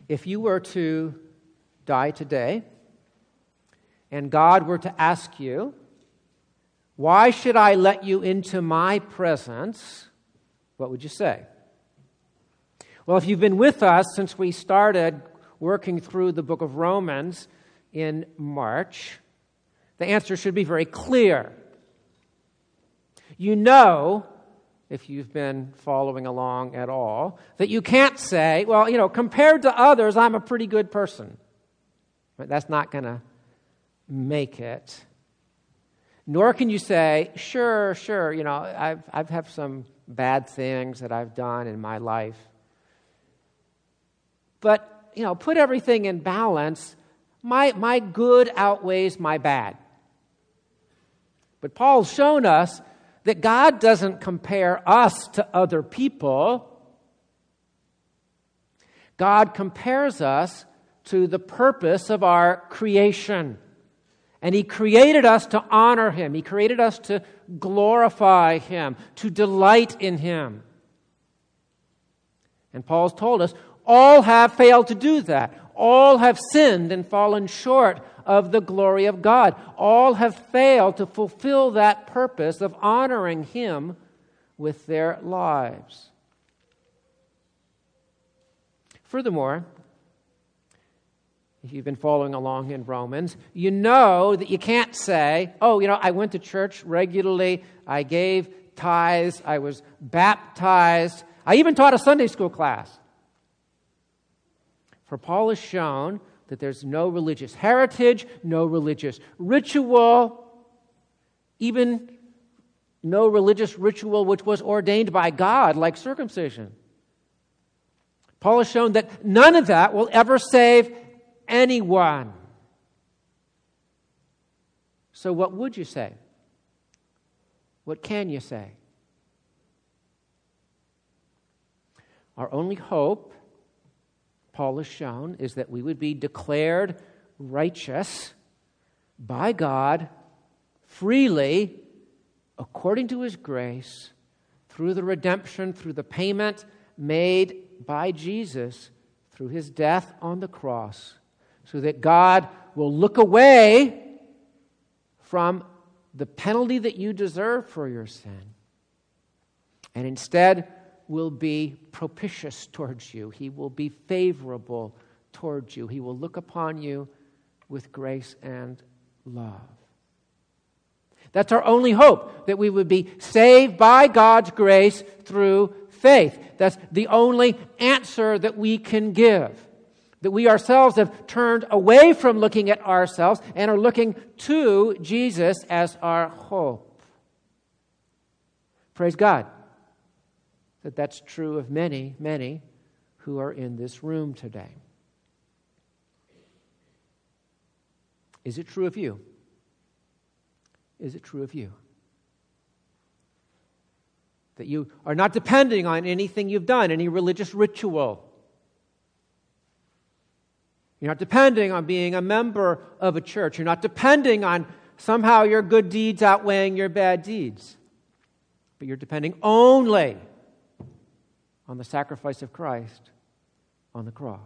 If you were to die today, and God were to ask you, why should I let you into my presence? What would you say? Well, if you've been with us since we started working through the book of Romans in March, the answer should be very clear. You know, if you've been following along at all, that you can't say, well, compared to others, I'm a pretty good person. But that's not going to make it. Nor can you say, sure, I've had some bad things that I've done in my life. But, put everything in balance. My good outweighs my bad. But Paul's shown us that God doesn't compare us to other people. God compares us to the purpose of our creation. And He created us to honor Him. He created us to glorify Him, to delight in Him. And Paul's told us, all have failed to do that. All have sinned and fallen short of the glory of God. All have failed to fulfill that purpose of honoring Him with their lives. Furthermore, if you've been following along in Romans, you know that you can't say, I went to church regularly, I gave tithes, I was baptized, I even taught a Sunday school class. For Paul has shown that there's no religious heritage, no religious ritual, even no religious ritual which was ordained by God, like circumcision. Paul has shown that none of that will ever save anyone. So what would you say? What can you say? Our only hope, Paul has shown, is that we would be declared righteous by God freely according to His grace through the redemption, through the payment made by Jesus through His death on the cross, so that God will look away from the penalty that you deserve for your sin and instead will be propitious towards you. He will be favorable towards you. He will look upon you with grace and love. That's our only hope, that we would be saved by God's grace through faith. That's the only answer that we can give. That we ourselves have turned away from looking at ourselves and are looking to Jesus as our hope. Praise God that that's true of many, many who are in this room today. Is it true of you? Is it true of you? That you are not depending on anything you've done, any religious ritual. You're not depending on being a member of a church. You're not depending on somehow your good deeds outweighing your bad deeds. But you're depending only on the sacrifice of Christ on the cross.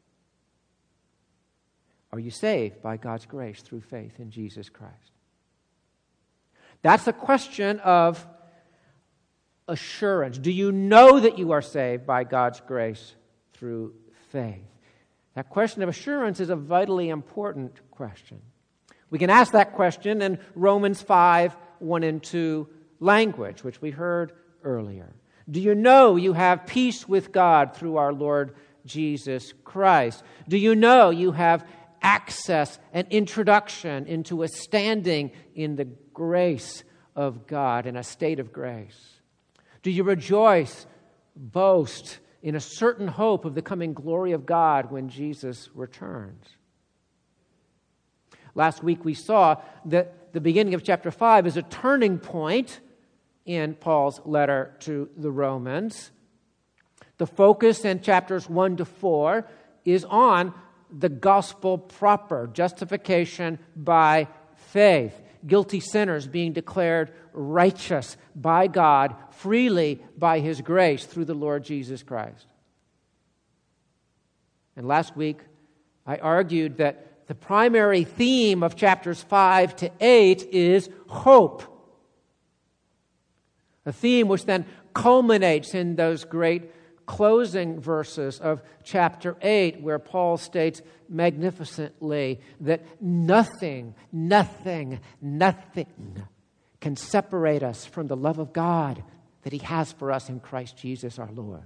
Are you saved by God's grace through faith in Jesus Christ? That's a question of assurance. Do you know that you are saved by God's grace through faith? That question of assurance is a vitally important question. We can ask that question in Romans 5, 1 and 2 language, which we heard earlier. Do you know you have peace with God through our Lord Jesus Christ? Do you know you have access and introduction into a standing in the grace of God, in a state of grace? Do you rejoice, boast in a certain hope of the coming glory of God when Jesus returns? Last week we saw that the beginning of chapter 5 is a turning point in Paul's letter to the Romans. The focus in chapters 1 to 4 is on the gospel proper, justification by faith, guilty sinners being declared righteous by God freely by His grace through the Lord Jesus Christ. And last week, I argued that the primary theme of chapters 5 to 8 is hope. A theme which then culminates in those great closing verses of chapter 8, where Paul states magnificently that nothing can separate us from the love of God that He has for us in Christ Jesus our Lord.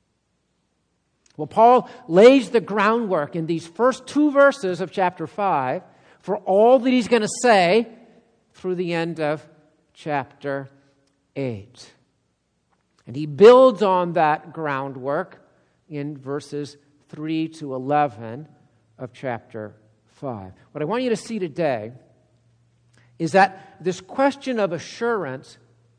Well, Paul lays the groundwork in these first 2 verses of chapter 5 for all that he's going to say through the end of chapter 8. And he builds on that groundwork in verses 3 to 11 of chapter 5. What I want you to see today is that this question of assurance,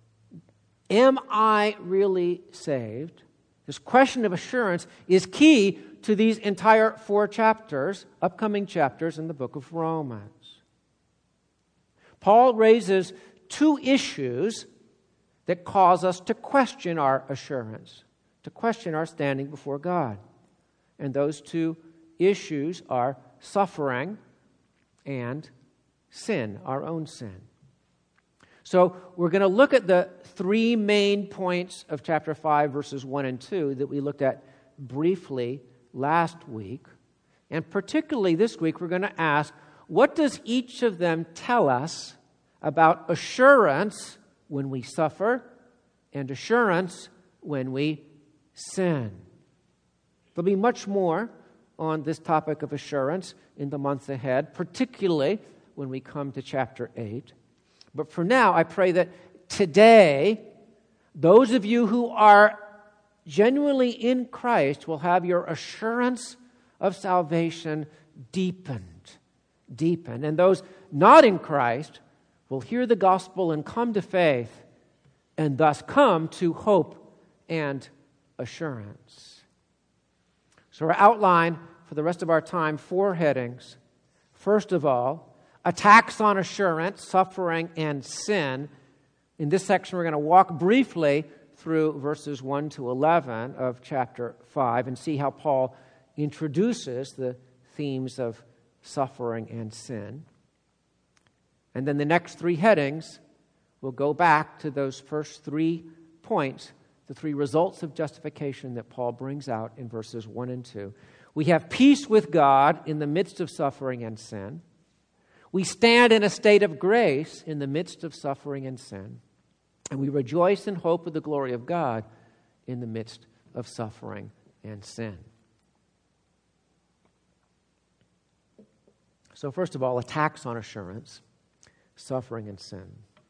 am I really saved? This question of assurance is key to these entire 4 chapters, upcoming chapters in the book of Romans. Paul raises 2 issues that cause us to question our assurance, to question our standing before God. And those 2 issues are suffering and sin, our own sin. So we're going to look at the 3 main points of chapter 5, verses 1 and 2 that we looked at briefly last week. And particularly this week, we're going to ask, what does each of them tell us about assurance when we suffer and assurance when we sin? There'll be much more on this topic of assurance in the months ahead, particularly when we come to chapter 8. But for now, I pray that today, those of you who are genuinely in Christ will have your assurance of salvation deepened. And those not in Christ will hear the gospel and come to faith, and thus come to hope and assurance. So our outline for the rest of our time, 4 headings. First of all, attacks on assurance, suffering, and sin. In this section, we're going to walk briefly through verses 1 to 11 of chapter 5 and see how Paul introduces the themes of suffering and sin. And then the next 3 headings will go back to those first 3 points, the 3 results of justification that Paul brings out in verses 1 and 2. We have peace with God in the midst of suffering and sin. We stand in a state of grace in the midst of suffering and sin. And we rejoice in hope of the glory of God in the midst of suffering and sin. So first of all, attacks on assurance, suffering and sin.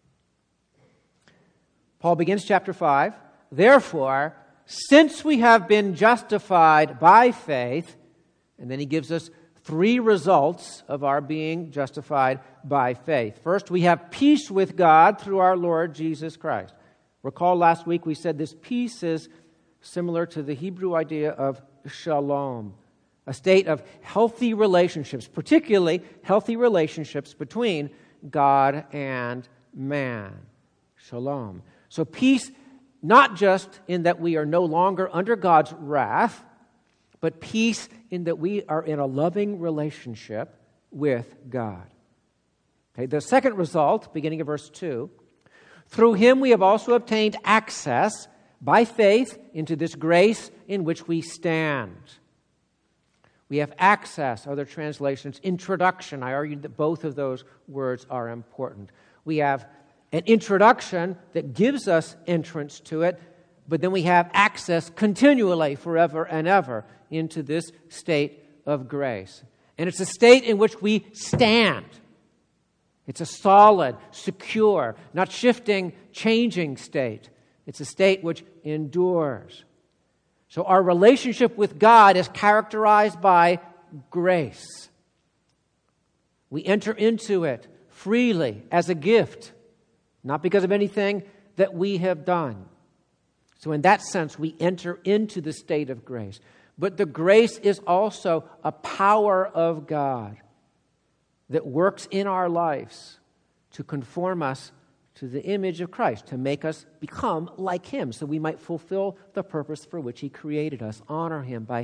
Paul begins chapter 5. Therefore, since we have been justified by faith, and then he gives us 3 results of our being justified by faith. First, we have peace with God through our Lord Jesus Christ. Recall last week we said this peace is similar to the Hebrew idea of shalom, a state of healthy relationships, particularly healthy relationships between God and man. Shalom. So peace, not just in that we are no longer under God's wrath, but peace in that we are in a loving relationship with God. Okay, the second result, beginning of verse 2, through Him we have also obtained access by faith into this grace in which we stand. We have access, other translations, introduction. I argued that both of those words are important. We have an introduction that gives us entrance to it, but then we have access continually, forever and ever, into this state of grace. And it's a state in which we stand. It's a solid, secure, not shifting, changing state. It's a state which endures. So our relationship with God is characterized by grace. We enter into it freely as a gift, not because of anything that we have done. So in that sense, we enter into the state of grace. But the grace is also a power of God that works in our lives to conform us to the image of Christ, to make us become like Him, so we might fulfill the purpose for which He created us, honor Him by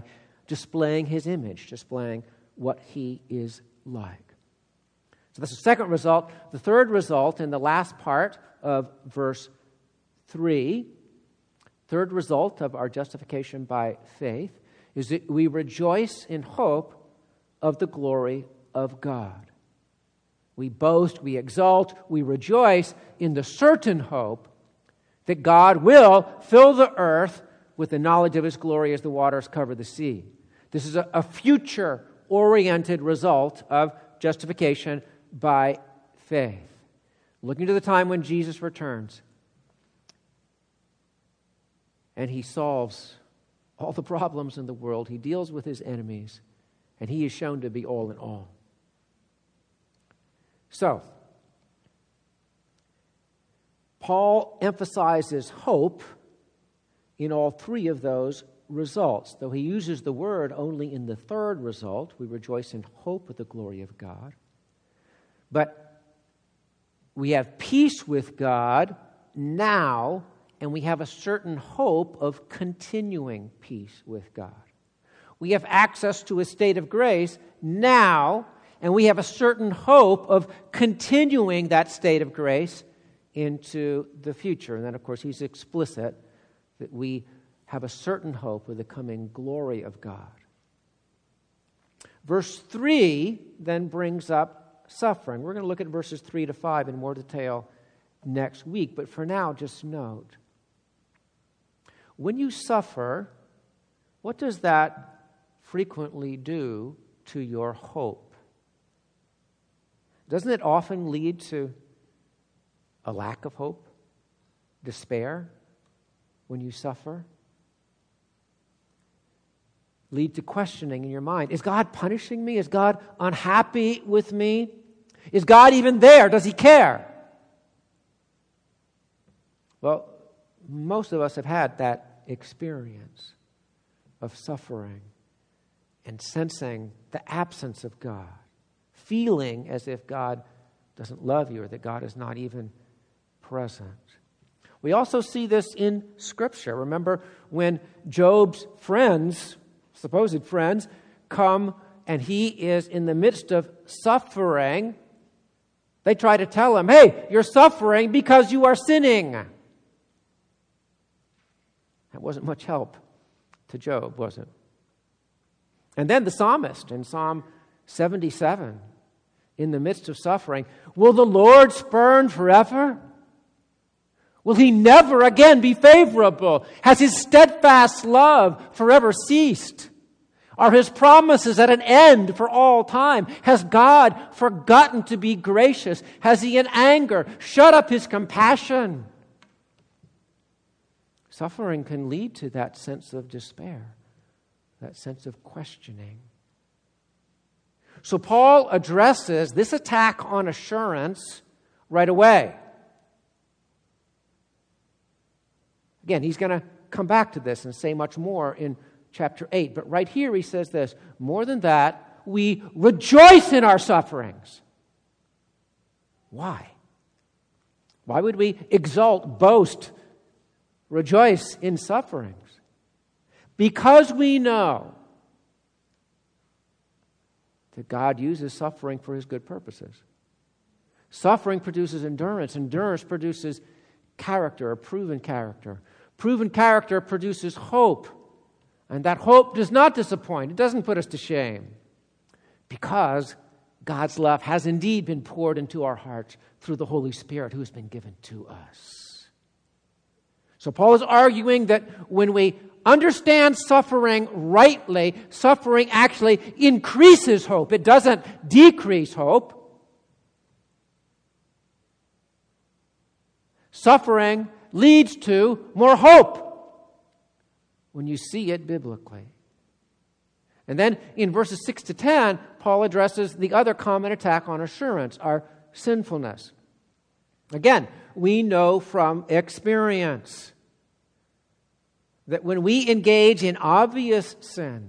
displaying his image, displaying what he is like. So that's the second result. The third result in the last part of verse 3, third result of our justification by faith, is that we rejoice in hope of the glory of God. We boast, we exult, we rejoice in the certain hope that God will fill the earth with the knowledge of his glory as the waters cover the sea. This is a future-oriented result of justification by faith. Looking to the time when Jesus returns and he solves all the problems in the world. He deals with his enemies, and he is shown to be all in all. So, Paul emphasizes hope in all three of those results, though he uses the word only in the third result. We rejoice in hope of the glory of God. But we have peace with God now, and we have a certain hope of continuing peace with God. We have access to a state of grace now, and we have a certain hope of continuing that state of grace into the future. And then, of course, he's explicit that we have a certain hope of the coming glory of God. Verse 3 then brings up suffering. We're going to look at verses 3 to 5 in more detail next week, but for now, just note, when you suffer, what does that frequently do to your hope? Doesn't it often lead to a lack of hope, despair, when you suffer? Lead to questioning in your mind. Is God punishing me? Is God unhappy with me? Is God even there? Does he care? Well, most of us have had that experience of suffering and sensing the absence of God, feeling as if God doesn't love you or that God is not even present. We also see this in Scripture. Remember when Job's friends, supposed friends, come and he is in the midst of suffering. They try to tell him, hey, you're suffering because you are sinning. That wasn't much help to Job, was it? And then the psalmist in Psalm 77, in the midst of suffering, will the Lord spurn forever? Will he never again be favorable? Has his steadfast love forever ceased? Are his promises at an end for all time? Has God forgotten to be gracious? Has he in anger shut up his compassion? Suffering can lead to that sense of despair, that sense of questioning. So Paul addresses this attack on assurance right away. Again, he's going to come back to this and say much more in chapter 8. But right here he says this, more than that, we rejoice in our sufferings. Why? Why would we exult, boast, rejoice in sufferings? Because we know that God uses suffering for his good purposes. Suffering produces endurance. Endurance produces character, a proven character. Proven character produces hope. And that hope does not disappoint. It doesn't put us to shame. Because God's love has indeed been poured into our hearts through the Holy Spirit who has been given to us. So Paul is arguing that when we understand suffering rightly, suffering actually increases hope. It doesn't decrease hope. Suffering leads to more hope when you see it biblically. And then in verses 6 to 10, Paul addresses the other common attack on assurance, our sinfulness. Again, we know from experience that when we engage in obvious sin,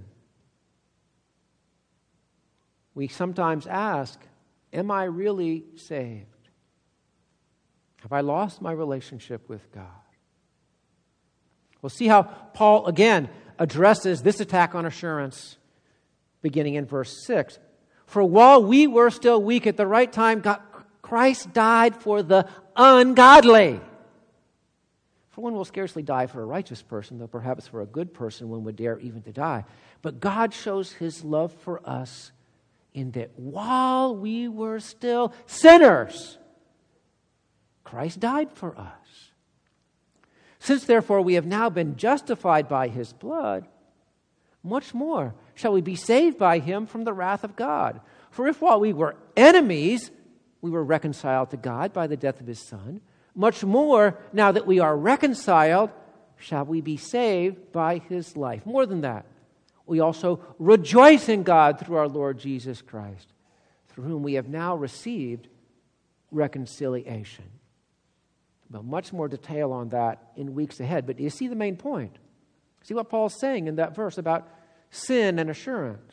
we sometimes ask, am I really saved? Have I lost my relationship with God? We'll see how Paul again addresses this attack on assurance beginning in verse 6. For while we were still weak at the right time, Christ died for the ungodly. For one will scarcely die for a righteous person, though perhaps for a good person one would dare even to die. But God shows his love for us in that while we were still sinners, Christ died for us. Since therefore we have now been justified by his blood, much more shall we be saved by him from the wrath of God. For if while we were enemies, we were reconciled to God by the death of his Son, much more, now that we are reconciled, shall we be saved by his life. More than that, we also rejoice in God through our Lord Jesus Christ, through whom we have now received reconciliation. Well, much more detail on that in weeks ahead, but you see the main point. See what Paul's saying in that verse about sin and assurance.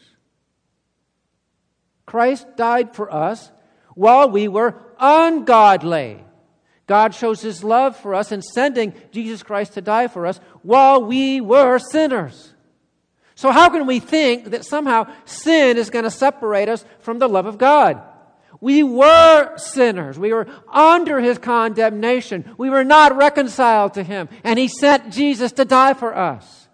Christ died for us while we were ungodly. God shows his love for us in sending Jesus Christ to die for us while we were sinners. So how can we think that somehow sin is going to separate us from the love of God? We were sinners. We were under his condemnation. We were not reconciled to him. And he sent Jesus to die for us.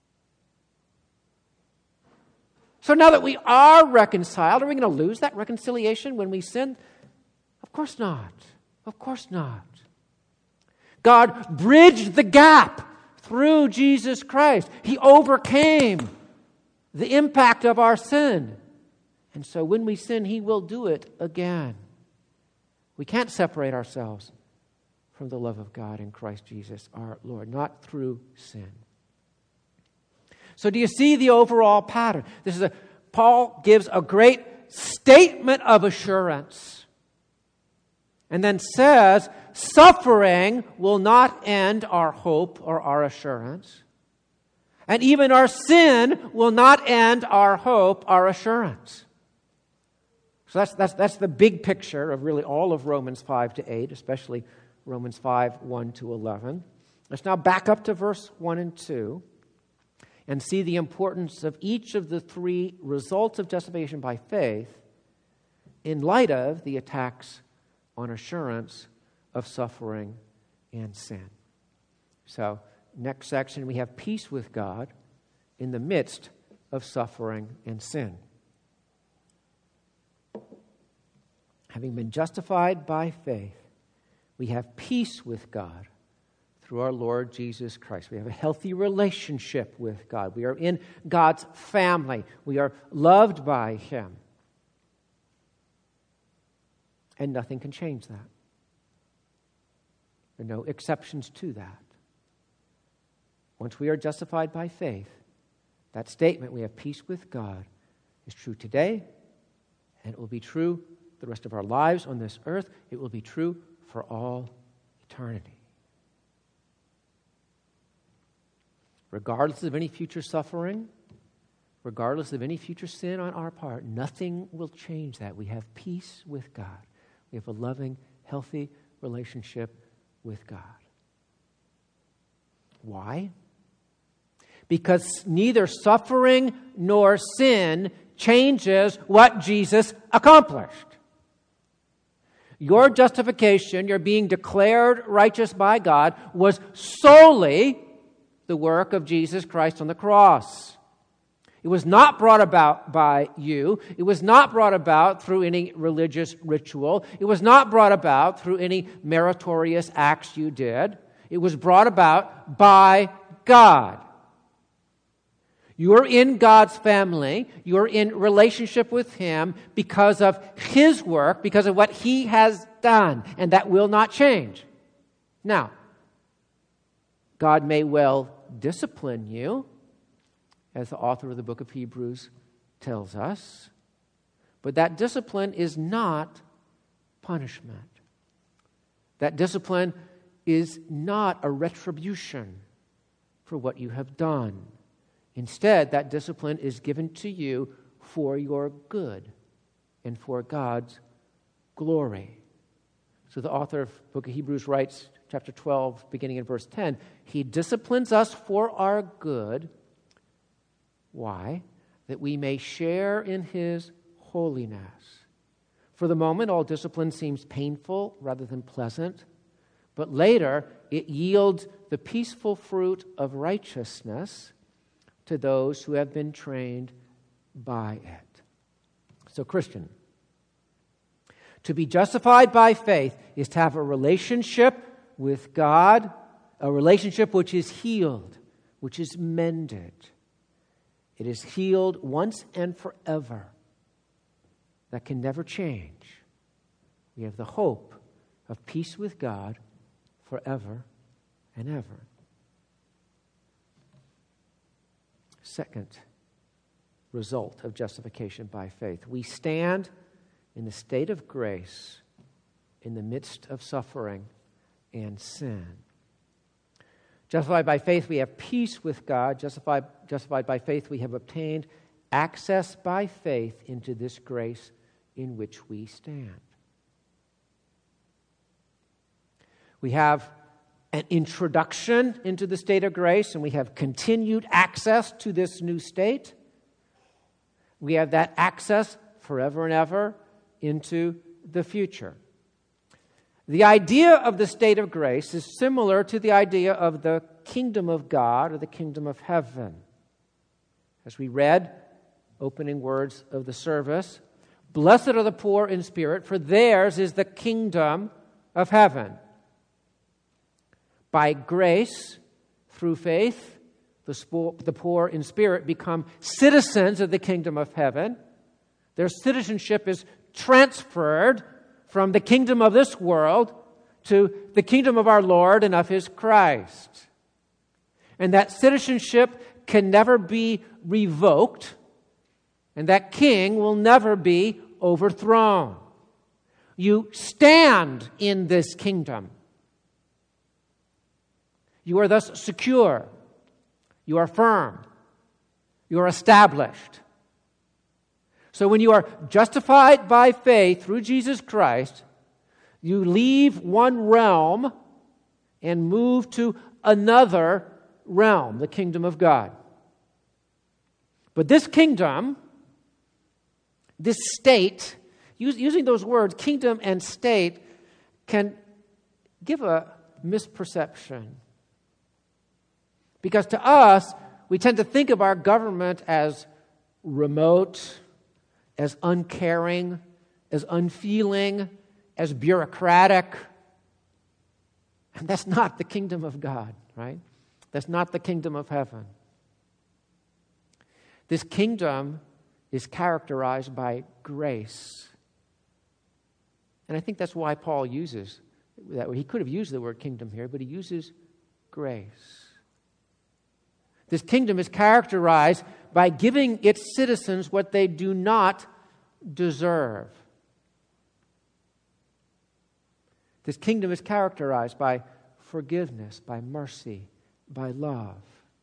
So now that we are reconciled, are we going to lose that reconciliation when we sin? Of course not. Of course not. God bridged the gap through Jesus Christ. He overcame the impact of our sin. And so when we sin, he will do it again. We can't separate ourselves from the love of God in Christ Jesus our Lord, not through sin. So do you see the overall pattern? Paul gives a great statement of assurance and then says, suffering will not end our hope or our assurance. And even our sin will not end our hope, our assurance. So that's the big picture of really all of Romans 5 to 8, especially Romans 5, 1 to 11. Let's now back up to verse 1 and 2 and see the importance of each of the three results of justification by faith in light of the attacks on assurance of suffering and sin. So, next section, we have peace with God in the midst of suffering and sin. Having been justified by faith, we have peace with God through our Lord Jesus Christ. We have a healthy relationship with God. We are in God's family. We are loved by him. And nothing can change that. There are no exceptions to that. Once we are justified by faith, that statement, we have peace with God, is true today, and it will be true the rest of our lives on this earth. It will be true for all eternity. Regardless of any future suffering, regardless of any future sin on our part, nothing will change that. We have peace with God. We have a loving, healthy relationship with God. Why? Because neither suffering nor sin changes what Jesus accomplished. Your justification, your being declared righteous by God, was solely the work of Jesus Christ on the cross. It was not brought about by you. It was not brought about through any religious ritual. It was not brought about through any meritorious acts you did. It was brought about by God. You are in God's family. You are in relationship with him because of his work, because of what he has done, and that will not change. Now, God may well discipline you, as the author of the book of Hebrews tells us, but that discipline is not punishment. That discipline is not a retribution for what you have done. Instead, that discipline is given to you for your good and for God's glory. So the author of the book of Hebrews writes chapter 12, beginning in verse 10. He disciplines us for our good. Why? That we may share in His holiness. For the moment, all discipline seems painful rather than pleasant, but later it yields the peaceful fruit of righteousness to those who have been trained by it. So, Christian, to be justified by faith is to have a relationship with God, a relationship which is healed, which is mended. It is healed once and forever. That can never change. We have the hope of peace with God forever and ever. Second result of justification by faith. We stand in the state of grace in the midst of suffering and sin. Justified by faith, we have peace with God. Justified by faith, we have obtained access by faith into this grace in which we stand. We have an introduction into the state of grace, and we have continued access to this new state. We have that access forever and ever into the future. The idea of the state of grace is similar to the idea of the kingdom of God or the kingdom of heaven. As we read, opening words of the service, "Blessed are the poor in spirit, for theirs is the kingdom of heaven." By grace, through faith, the poor in spirit become citizens of the kingdom of heaven. Their citizenship is transferred from the kingdom of this world to the kingdom of our Lord and of His Christ. And that citizenship can never be revoked, and that king will never be overthrown. You stand in this kingdom. You are thus secure. You are firm. You are established. So when you are justified by faith through Jesus Christ, you leave one realm and move to another realm, the kingdom of God. But this kingdom, this state, using those words, kingdom and state, can give a misperception. Because to us, we tend to think of our government as remote, as uncaring, as unfeeling, as bureaucratic. And that's not the kingdom of God, right? That's not the kingdom of heaven. This kingdom is characterized by grace. And I think that's why Paul uses that word. He could have used the word kingdom here, but he uses grace. This kingdom is characterized by giving its citizens what they do not deserve. This kingdom is characterized by forgiveness, by mercy, by love.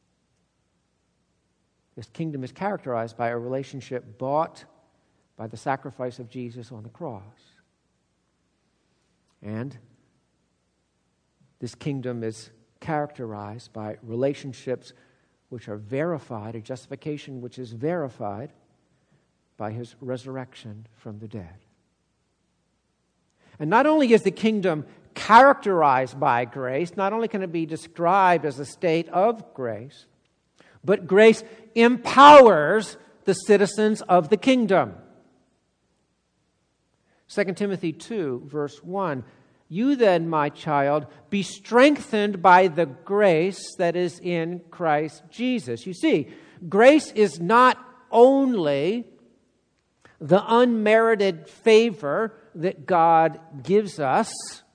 This kingdom is characterized by a relationship bought by the sacrifice of Jesus on the cross. And this kingdom is characterized by relationships which are verified, a justification which is verified by His resurrection from the dead. And not only is the kingdom characterized by grace, not only can it be described as a state of grace, but grace empowers the citizens of the kingdom. 2 Timothy 2, verse 1, "You then, my child, be strengthened by the grace that is in Christ Jesus." You see, grace is not only the unmerited favor that God gives us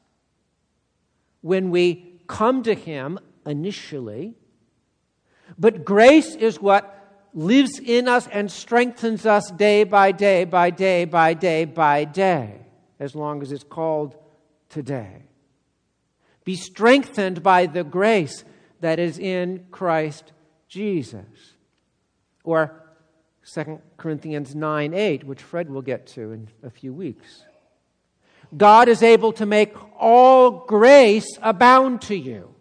when we come to Him initially, but grace is what lives in us and strengthens us day by day, by day, by day, by day, as long as it's called today. Be strengthened by the grace that is in Christ Jesus. Or 2 Corinthians 9:8, which Fred will get to in a few weeks. God is able to make all grace abound to you,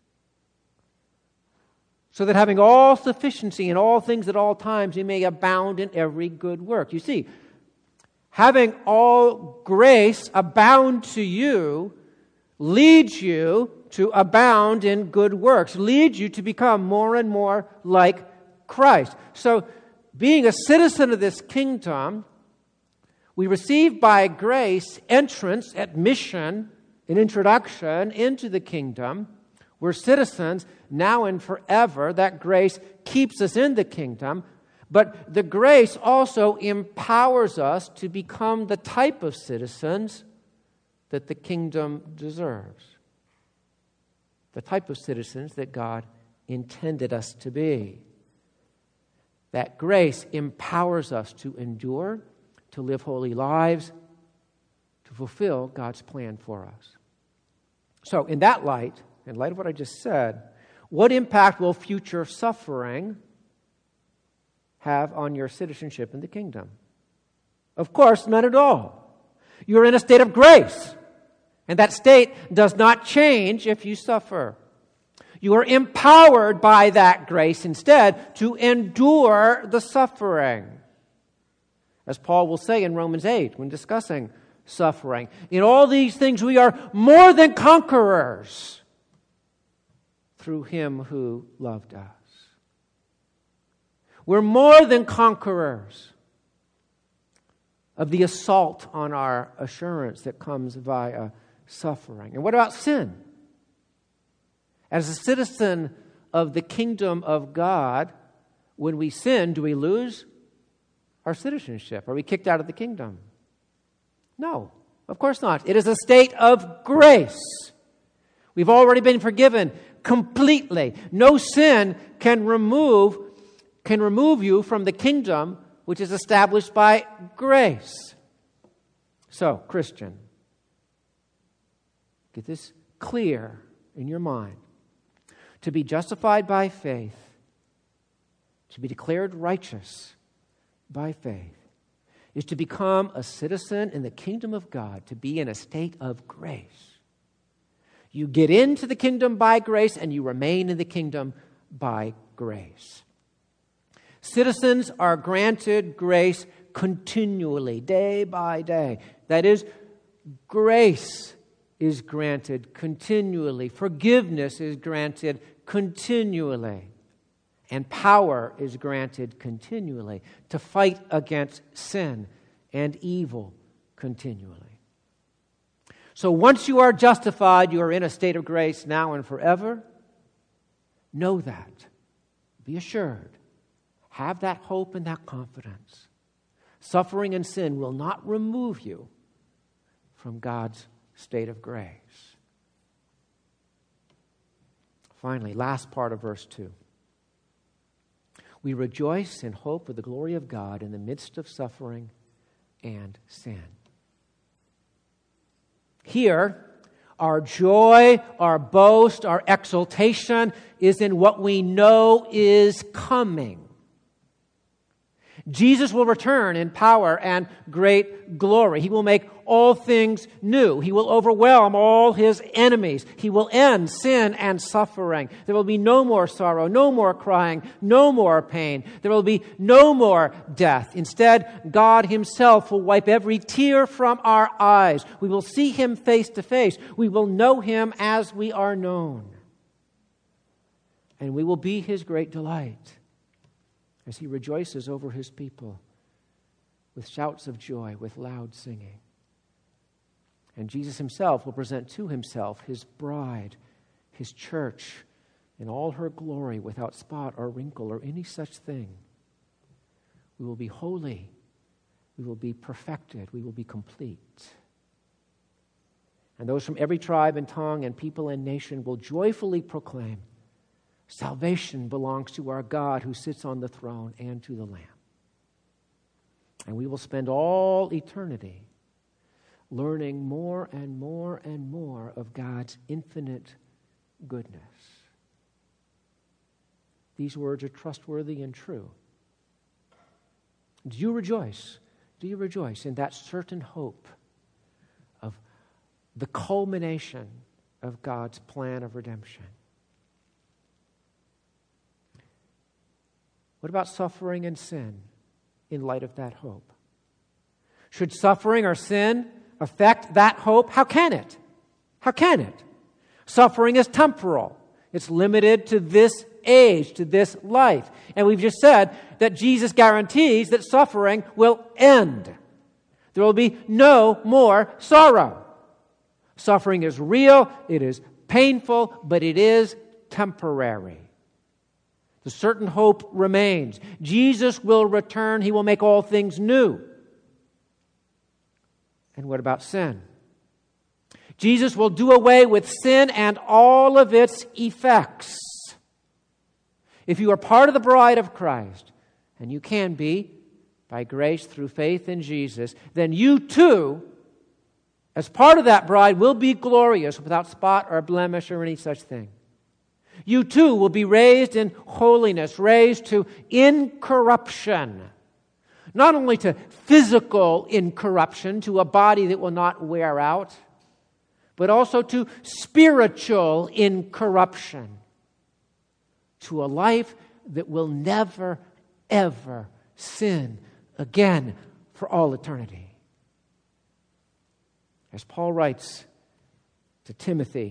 so that having all sufficiency in all things at all times, you may abound in every good work. You see, having all grace abound to you leads you to abound in good works, leads you to become more and more like Christ. So, being a citizen of this kingdom, we receive by grace entrance, admission, an introduction into the kingdom. We're citizens now and forever. That grace keeps us in the kingdom. But the grace also empowers us to become the type of citizens that the kingdom deserves. The type of citizens that God intended us to be. That grace empowers us to endure, to live holy lives, to fulfill God's plan for us. So, in that light, in light of what I just said, what impact will future suffering have on your citizenship in the kingdom? Of course, none at all. You're in a state of grace, and that state does not change if you suffer. You are empowered by that grace instead to endure the suffering. As Paul will say in Romans 8 when discussing suffering, in all these things we are more than conquerors through Him who loved us. We're more than conquerors of the assault on our assurance that comes via suffering. And what about sin? As a citizen of the kingdom of God, when we sin, do we lose our citizenship? Are we kicked out of the kingdom? No, of course not. It is a state of grace. We've already been forgiven completely. No sin can remove you from the kingdom which is established by grace. So, Christian, get this clear in your mind. To be justified by faith, to be declared righteous by faith, is to become a citizen in the kingdom of God, to be in a state of grace. You get into the kingdom by grace and you remain in the kingdom by grace. Citizens are granted grace continually, day by day. That is, grace is granted continually. Forgiveness is granted continually. And power is granted continually to fight against sin and evil continually. So once you are justified, you are in a state of grace now and forever. Know that. Be assured. Have that hope and that confidence. Suffering and sin will not remove you from God's state of grace. Finally, last part of verse 2. We rejoice in hope of the glory of God in the midst of suffering and sin. Here, our joy, our boast, our exultation is in what we know is coming. Jesus will return in power and great glory. He will make all things new. He will overwhelm all His enemies. He will end sin and suffering. There will be no more sorrow, no more crying, no more pain. There will be no more death. Instead, God Himself will wipe every tear from our eyes. We will see Him face to face. We will know Him as we are known. And we will be His great delight as He rejoices over His people with shouts of joy, with loud singing. And Jesus Himself will present to Himself His bride, His church, in all her glory, without spot or wrinkle or any such thing. We will be holy. We will be perfected. We will be complete. And those from every tribe and tongue and people and nation will joyfully proclaim, salvation belongs to our God who sits on the throne and to the Lamb. And we will spend all eternity learning more and more and more of God's infinite goodness. These words are trustworthy and true. Do you rejoice? Do you rejoice in that certain hope of the culmination of God's plan of redemption. What about suffering and sin in light of that hope? Should suffering or sin affect that hope? How can it? How can it? Suffering is temporal. It's limited to this age, to this life. And we've just said that Jesus guarantees that suffering will end. There will be no more sorrow. Suffering is real, it is painful, but it is temporary. The certain hope remains. Jesus will return. He will make all things new. And what about sin? Jesus will do away with sin and all of its effects. If you are part of the bride of Christ, and you can be by grace through faith in Jesus, then you too, as part of that bride, will be glorious without spot or blemish or any such thing. You too will be raised in holiness, raised to incorruption. Not only to physical incorruption, to a body that will not wear out, but also to spiritual incorruption, to a life that will never, ever sin again for all eternity. As Paul writes to Timothy,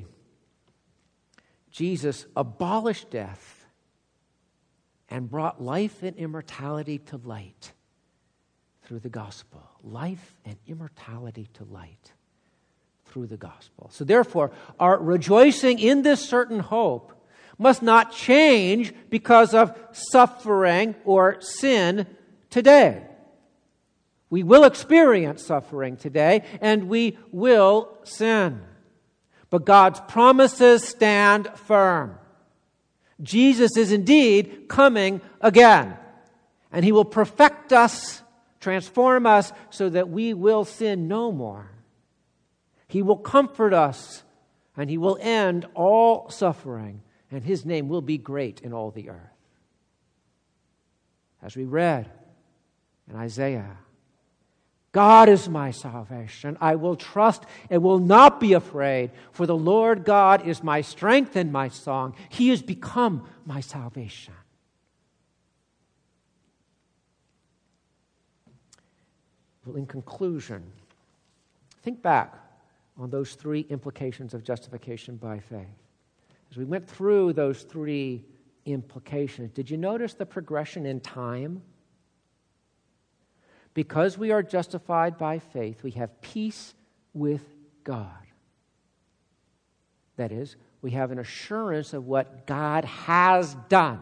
Jesus abolished death and brought life and immortality to light through the gospel. Life and immortality to light through the gospel. So therefore, our rejoicing in this certain hope must not change because of suffering or sin today. We will experience suffering today, and we will sin. But God's promises stand firm. Jesus is indeed coming again, and He will perfect us, transform us, so that we will sin no more. He will comfort us, and He will end all suffering, and His name will be great in all the earth. As we read in Isaiah, God is my salvation. I will trust and will not be afraid, for the Lord God is my strength and my song. He has become my salvation. Well, in conclusion, think back on those three implications of justification by faith. As we went through those three implications, did you notice the progression in time? Because we are justified by faith, we have peace with God. That is, we have an assurance of what God has done.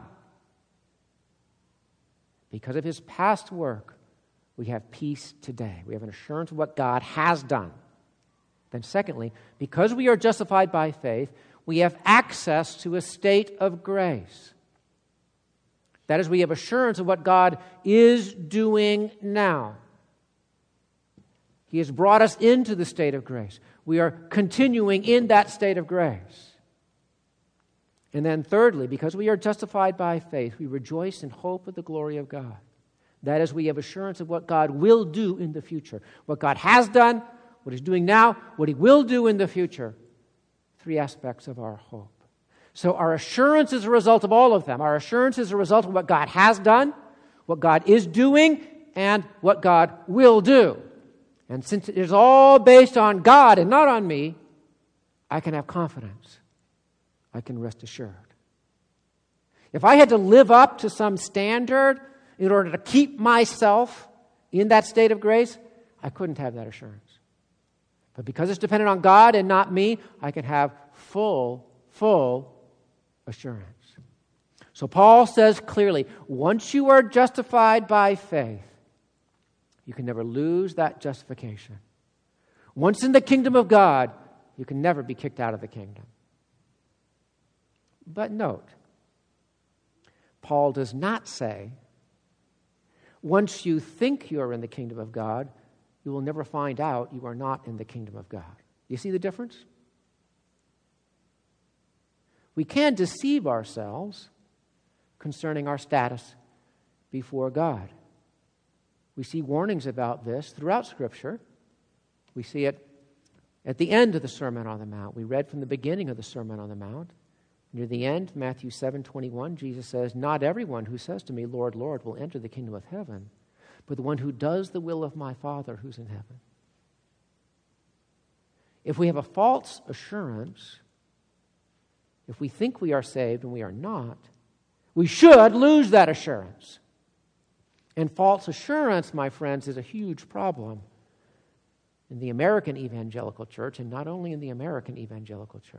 Because of His past work, we have peace today. We have an assurance of what God has done. Then secondly, because we are justified by faith, we have access to a state of grace. That is, we have assurance of what God is doing now. He has brought us into the state of grace. We are continuing in that state of grace. And then thirdly, because we are justified by faith, we rejoice in hope of the glory of God. That is, we have assurance of what God will do in the future. What God has done, what He's doing now, what He will do in the future. Three aspects of our hope. So our assurance is a result of all of them. Our assurance is a result of what God has done, what God is doing, and what God will do. And since it is all based on God and not on me, I can have confidence. I can rest assured. If I had to live up to some standard in order to keep myself in that state of grace, I couldn't have that assurance. But because it's dependent on God and not me, I can have full assurance. So Paul says clearly, once you are justified by faith, you can never lose that justification. Once in the kingdom of God, you can never be kicked out of the kingdom. But note, Paul does not say, once you think you are in the kingdom of God, you will never find out you are not in the kingdom of God. You see the difference? We can deceive ourselves concerning our status before God. We see warnings about this throughout Scripture. We see it At the end of the Sermon on the Mount, we read from the beginning of the Sermon on the Mount. Near the end, Matthew 7:21, Jesus says, "Not everyone who says to me, 'Lord, Lord,' will enter the kingdom of heaven, but the one who does the will of my Father who's in heaven." If we have a false assurance, if we think we are saved and we are not, we should lose that assurance. And false assurance, my friends, is a huge problem in the American evangelical church, and not only in the American evangelical church.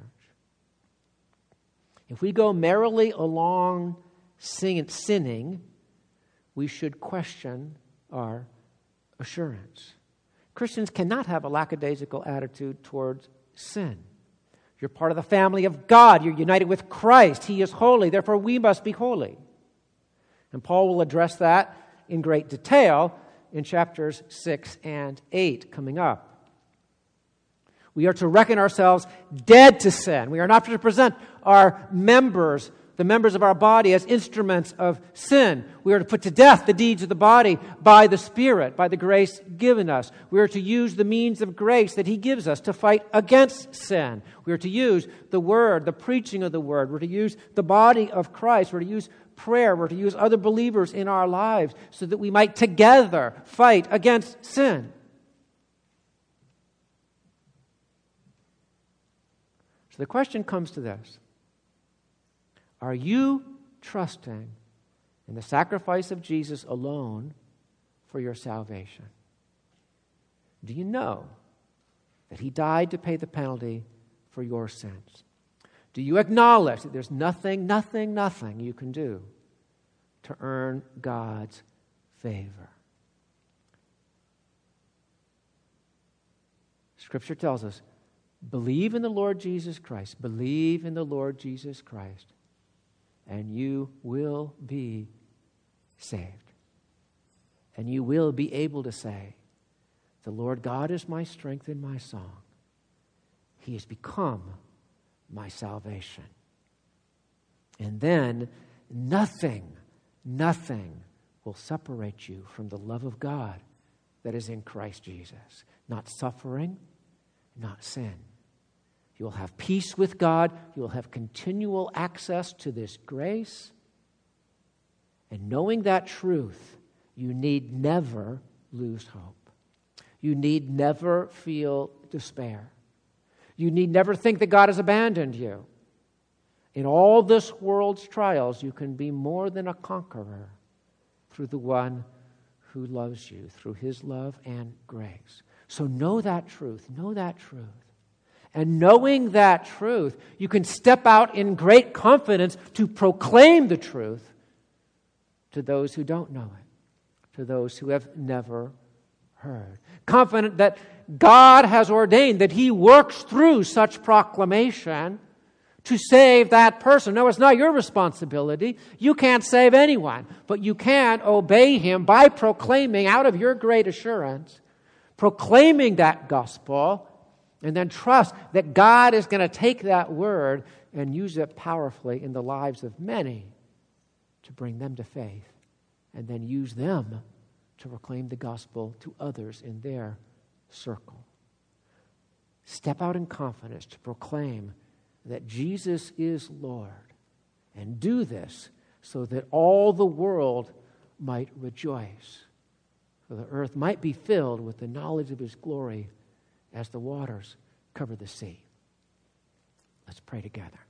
If we go merrily along sinning, we should question our assurance. Christians cannot have a lackadaisical attitude towards sin. You're part of the family of God. You're united with Christ. He is holy. Therefore, we must be holy. And Paul will address that in great detail in chapters 6 and 8 coming up. We are to reckon ourselves dead to sin. We are not to present our members, the members of our body, as instruments of sin. We are to put to death the deeds of the body by the Spirit, by the grace given us. We are to use the means of grace that He gives us to fight against sin. We are to use the Word, the preaching of the Word. We're to use the body of Christ. We're to use prayer. We're to use other believers in our lives so that we might together fight against sin. So the question comes to this. Are you trusting in the sacrifice of Jesus alone for your salvation? Do you know that He died to pay the penalty for your sins? Do you acknowledge that there's nothing you can do to earn God's favor? Scripture tells us, believe in the Lord Jesus Christ. Believe in the Lord Jesus Christ, and you will be saved. And you will be able to say, the Lord God is my strength and my song. He has become my salvation. And then nothing will separate you from the love of God that is in Christ Jesus. Not suffering, not sin. You will have peace with God. You will have continual access to this grace. And knowing that truth, you need never lose hope. You need never feel despair. You need never think that God has abandoned you. In all this world's trials, you can be more than a conqueror through the one who loves you, through His love and grace. So know that truth. Know that truth. And knowing that truth, you can step out in great confidence to proclaim the truth to those who don't know it, to those who have never heard. Confident that God has ordained that He works through such proclamation to save that person. No, it's not your responsibility. You can't save anyone, but you can obey Him by proclaiming out of your great assurance, proclaiming that gospel, and then trust that God is going to take that word and use it powerfully in the lives of many to bring them to faith, and then use them to proclaim the gospel to others in their circle. Step out in confidence to proclaim that Jesus is Lord, and do this so that all the world might rejoice, so the earth might be filled with the knowledge of His glory as the waters cover the sea. Let's pray together.